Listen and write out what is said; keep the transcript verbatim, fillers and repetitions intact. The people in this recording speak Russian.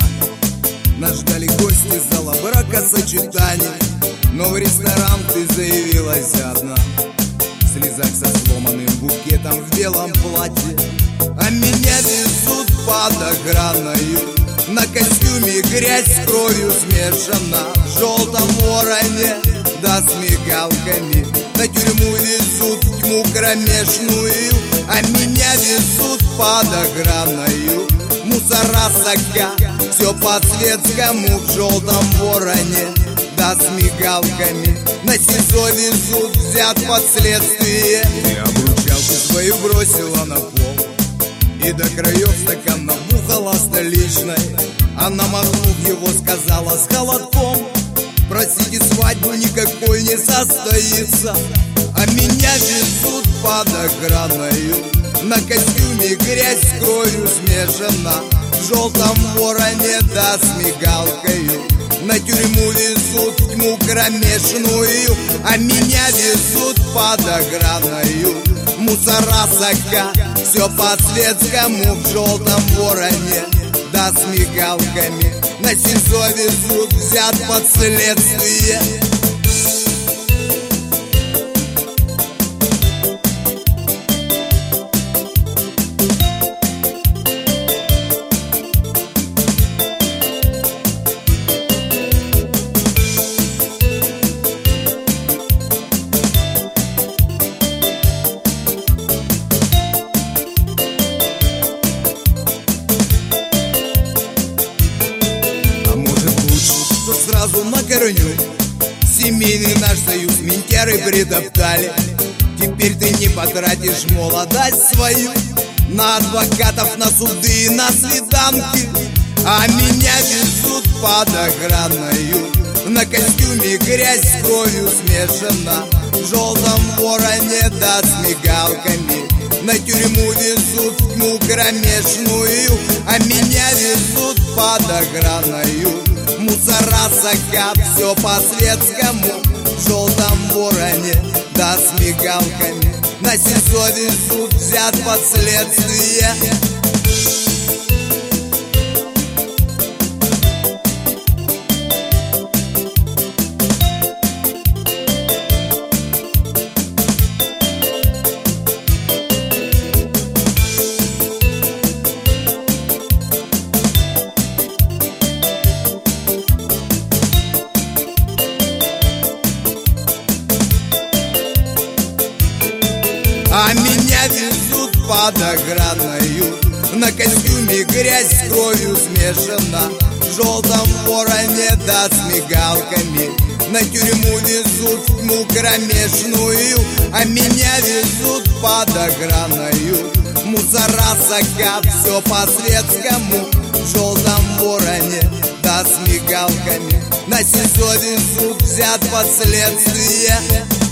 Нас ждали гости зала бракосочетания, но в ресторан ты заявилась одна. В слезах со сломанным букетом в белом платье, а меня везут под охраною. На костюме грязь с кровью смешана, в желтом вороне да с мигалками. На тюрьму везут в тьму кромешную, а меня везут под охраною. Мусора сока, все по-светскому, в желтом вороне да с мигалками. На СИЗО везут, взят под следствие. Ты обручалку свою бросила на пол и до краев стакан набухала столичной. Она, махнув его, сказала с холодком: простите, свадьбу никакой не состоится. А меня везут под охраною. На костюме грязь с кровью смешана, в желтом вороне да с мигалкою. На тюрьму везут в тьму кромешную, а меня везут под охраною. Мусора сока, все по-светскому, в желтом вороне да с мигалками. На СИЗО везут, взят под следствие. Сразу на корню семейный наш союз ментяры притоптали. Теперь ты не потратишь молодость свою на адвокатов, на суды и на свиданки, а меня везут под охраною. На костюме грязь с кровью смешана, в желтом вороне да с мигалками. На тюрьму везут в тьму кромешную, а меня везут под охраною. Мусора сока, все по-светскому, в желтом вороне да с мигалками. На СИЗО везут, взят под следствие. А меня везут под охраною. На костюме грязь с кровью смешана, в желтом вороне да с мигалками. На тюрьму везут в тьму кромешную, а меня везут под охраною. Мусора сока, все по-светскому, в желтом вороне да с мигалками. На СИЗО везут, взят под следствие.